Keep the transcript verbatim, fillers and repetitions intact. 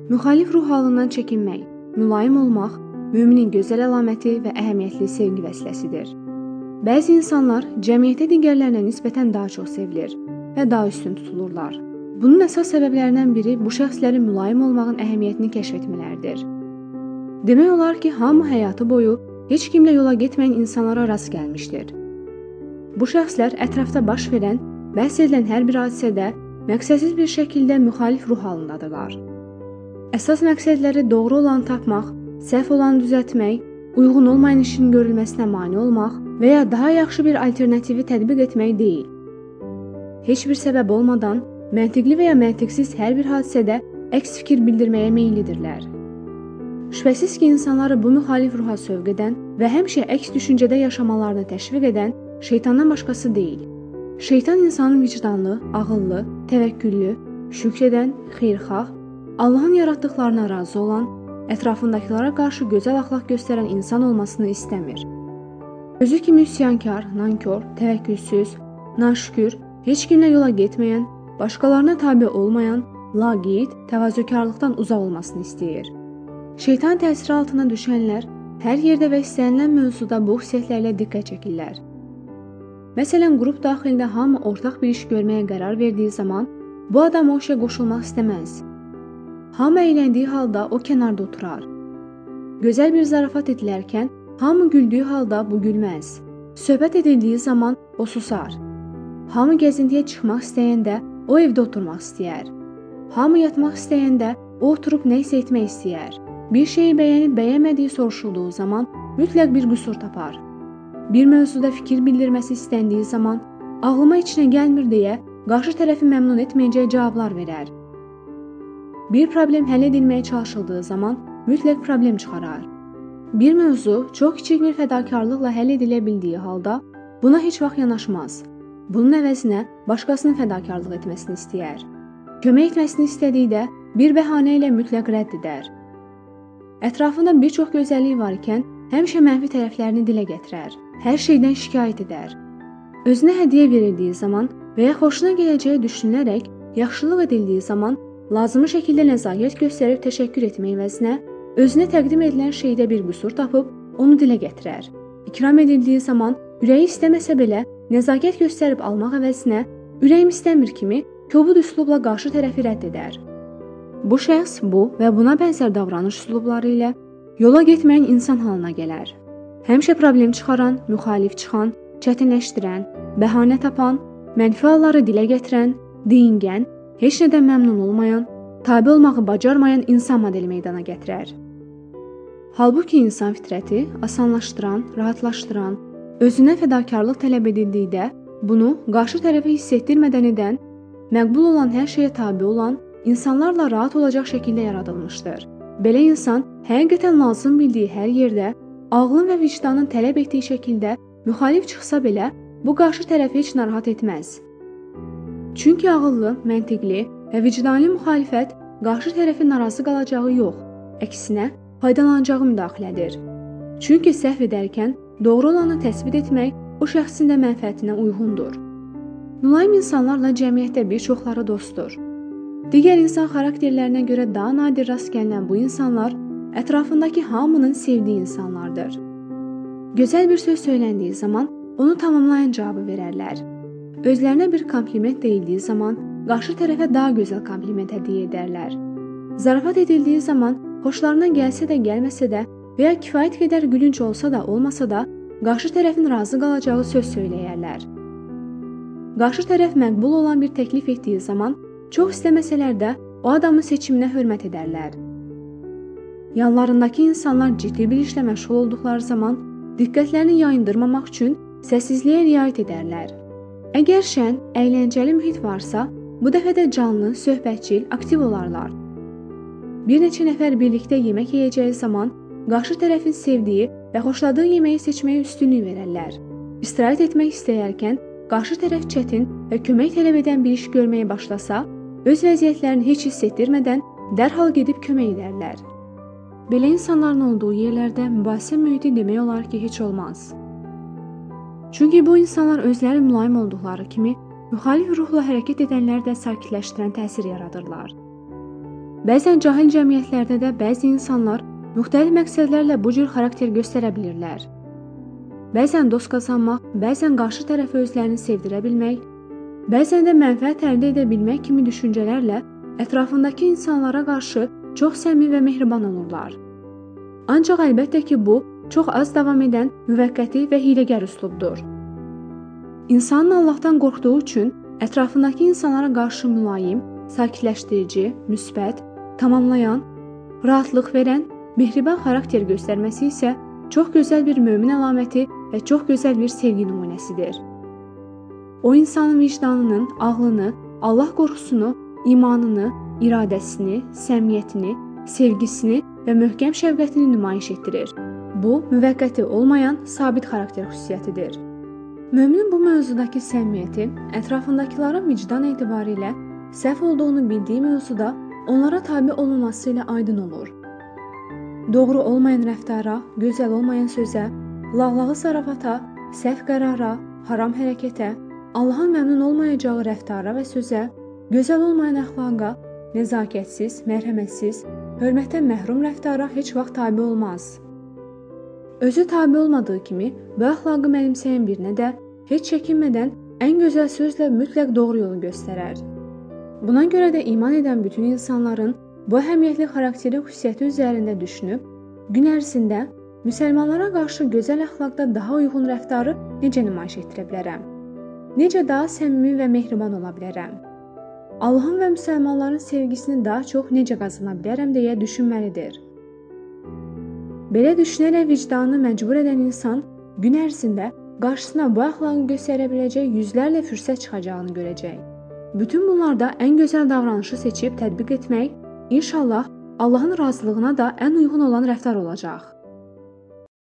Müxalif ruh halından çəkinmək, mülayim olmaq, müminin gözəl əlaməti və əhəmiyyətli sevgi vəsiləsidir. Bəzi insanlar cəmiyyətdə digərlərinə nisbətən daha çox sevilir və daha üstün tutulurlar. Bunun əsas səbəblərindən biri bu şəxslərin mülayim olmağın əhəmiyyətini kəşf etmələridir. Demək olar ki, hamı həyatı boyu heç kimlə yola getməyən insanlara rast gəlmişdir. Bu şəxslər ətrafda baş verən, bəhs edilən hər bir hadisədə məqsədsiz bir şəkildə müxalif ruh halındadırlar. Əsas məqsədləri doğru olanı tapmaq, səhv olanı düzəltmək, uyğun olmayan işin görülməsinə mane olmaq və ya daha yaxşı bir alternativi tətbiq etmək deyil. Heç bir səbəb olmadan, məntiqli və ya məntiqsiz hər bir hadisədə əks fikir bildirməyə meyillidirlər. Şübhəsiz ki, insanları bu müxalif ruha sövq edən və həmişə əks düşüncədə yaşamalarını təşviq edən şeytandan başqası deyil. Şeytan insanın vicdanlı, ağıllı, təvəkküllü, şükr edən, xeyirxah, Allahın yaratdıqlarına razı olan, ətrafındakılara qarşı gözəl əxlaq göstərən insan olmasını istəmir. Özü kimi üsyankar, nankor, təvəkkülsüz, naşükür, heç kimlə yola getməyən, başqalarına tabe olmayan, laqeyd, təvazökarlıqdan uzaq olmasını istəyir. Şeytan təsiri altına düşənlər hər yerdə və istənilən mövzuda bu xüsusiyyətlərlə diqqət çəkirlər. Məsələn, qrup daxilində hamı ortaq bir iş görməyə qərar verdiyi zaman bu adam o işə qoşulmaq istəməz. Hamı əyləndiyi halda o kənarda oturar. Gözəl bir zarafat edilərkən hamı güldüyü halda bu gülməz. Söhbət edildiyi zaman o susar. Hamı gəzintiyə çıxmaq istəyəndə o evdə oturmaq istəyər. Hamı yatmaq istəyəndə o oturub nə isə etmək istəyər. Bir şeyi bəyənib bəyənmədiyi soruşulduğu zaman mütləq bir qüsur tapar. Bir mövzuda fikir bildirməsi istəndiyi zaman ağlıma içinə gəlmir deyə qarşı tərəfi məmnun etməyəcək cavablar verər. Bir problem həll edilməyə çalışıldığı zaman mütləq problem çıxarar. Bir mövzu çox kiçik bir fədakarlıqla həll edilə bildiyi halda buna heç vaxt yanaşmaz. Bunun əvəzinə başqasının fədakarlıq etməsini istəyər. Kömək etməsini istədikdə bir bəhanə ilə mütləq rədd edər. Ətrafında bir çox gözəllik var ikən həmişə mənfi tərəflərini dilə gətirər. Hər şeydən şikayət edər. Özünə hədiyyə verildiyi zaman və ya xoşuna gələcəyi düşünülərək yaxşılıq edildiyi zaman lazımi şəkildə nəzakət göstərib təşəkkür etmək əvəzinə özünə təqdim edilən şeydə bir qüsur tapıb onu dilə gətirər. İkram edildiyi zaman ürəyi istəməsə belə nəzakət göstərib almaq əvəzinə ürəyim istəmir kimi kobud üslubla qarşı tərəfi rədd edər. Bu şəxs bu və buna bənzər davranış üslubları ilə yola getməyən insan halına gələr. Həmişə problem çıxaran, müxalif çıxan, çətinləşdirən, bəhanə tapan, mənfi halları dilə gətirən, deyingən, heç nədən məmnun olmayan, tabe olmağı bacarmayan insan modeli meydana gətirər. Halbuki insan fitrəti asanlaşdıran, rahatlaşdıran, özünə fədakarlıq tələb edildikdə bunu qarşı tərəfə hiss etdirmədən edən, məqbul olan hər şeyə tabe olan, insanlarla rahat olacaq şəkildə yaradılmışdır. Belə insan həqiqətən lazım bildiyi hər yerdə, ağlın və vicdanın tələb etdiyi şəkildə müxalif çıxsa belə bu qarşı tərəfi heç narahat etməz. Çünki ağıllı, məntiqli və vicdani müxalifət qarşı tərəfin narazı qalacağı yox, əksinə faydalanacağı müdaxilədir. Çünki səhv edərkən doğru olanı təsbit etmək o şəxsin də mənfəətinə uyğundur. Mülayim insanlarla cəmiyyətdə bir çoxları dostdur. Digər insan xarakterlərinə görə daha nadir rast gəlinən bu insanlar ətrafındakı hamının sevdiyi insanlardır. Gözəl bir söz söyləndiyi zaman onu tamamlayan cavabı verərlər. Özlərinə bir kompliment deyildiyi zaman qarşı tərəfə daha gözəl kompliment hədiyyə edərlər. Zarafat edildiyi zaman xoşlarına gəlsə də gəlməsə də və ya kifayət qədər gülünc olsa da olmasa da qarşı tərəfin razı qalacağı söz söyləyərlər. Qarşı tərəf məqbul olan bir təklif etdiyi zaman çox istəməsələr də o adamın seçiminə hörmət edərlər. Yanlarındakı insanlar ciddi bir işlə məşğul olduqları zaman diqqətlərini yayındırmamaq üçün səssizliyə riayət edərlər. Əgər şən, əyləncəli mühit varsa, bu dəfə də canlı, söhbətçil, aktiv olarlar. Bir neçə nəfər birlikdə yemək yeyəcəyi zaman qarşı tərəfin sevdiyi və xoşladığı yeməyi seçməyə üstünlük verərlər. İstirahət etmək istəyərkən qarşı tərəf çətin və kömək tələb edən bir iş görməyə başlasa, öz vəziyyətlərini heç hiss etdirmədən dərhal gedib kömək edərlər. Belə insanların olduğu yerlərdə mübahisə mühiti demək olar ki, heç olmaz. Çünki bu insanlar özləri mülayim olduqları kimi müxalif ruhla hərəkət edənlər də sakitləşdirən təsir yaradırlar. Bəzən cahil cəmiyyətlərdə də bəzi insanlar müxtəlif məqsədlərlə bu cür xarakter göstərə bilirlər. Bəzən dost qazanmaq, bəzən qarşı tərəfi özlərini sevdirə bilmək, bəzən də mənfəət əldə edə bilmək kimi düşüncələrlə ətrafındakı insanlara qarşı çox səmimi və mehriban olurlar. Ancaq əlbəttə ki, bu çox az davam edən müvəqqəti və hiyləgər üslubdur. İnsanın Allahdan qorxduğu üçün ətrafındakı insanlara qarşı mülayim, sakitləşdirici, müsbət, tamamlayan, rahatlıq verən, mehriban xarakter göstərməsi isə çox gözəl bir mömin əlaməti və çox gözəl bir sevgi nümunəsidir. O insanın vicdanının, ağlını, Allah qorxusunu, imanını, iradəsini, səmiyyətini, sevgisini və möhkəm şəfqətini nümayiş etdirir. Bu, müvəqqəti olmayan sabit xarakter xüsusiyyətidir. Möminin bu mövzudakı səmiyyəti ətrafındakıların vicdan etibarilə səhv olduğunu bildiyi mövzuda onlara tabe olunması ilə aydın olur. Doğru olmayan rəftara, gözəl olmayan sözə, lağlağı zarafata, səhv qərara, haram hərəkətə, Allahın məmnun olmayacağı rəftara və sözə, gözəl olmayan əxlaqa, nəzakətsiz, mərhəmətsiz, hörmətdən məhrum rəftara heç vaxt tabe olmaz. Özü tabe olmadığı kimi, bu əxlaqı mənimsəyən birinə də heç çəkinmədən ən gözəl sözlə mütləq doğru yolu göstərər. Buna görə də iman edən bütün insanların bu əhəmiyyətli xarakteri xüsusiyyəti üzərində düşünüb, gün ərzində müsəlmanlara qarşı gözəl əxlaqda daha uyğun rəftarı necə nümayiş etdirə bilərəm? Necə daha səmimi və mehriban ola bilərəm? Allahın və müsəlmanların sevgisini daha çox necə qazana bilərəm deyə düşünməlidir. Belə düşünərək vicdanını məcbur edən insan gün ərzində qarşısına bu əxlaqı göstərə biləcək yüzlərlə fürsət çıxacağını görəcək. Bütün bunlarda ən gözəl davranışı seçib tətbiq etmək, inşallah Allahın razılığına da ən uyğun olan rəftar olacaq.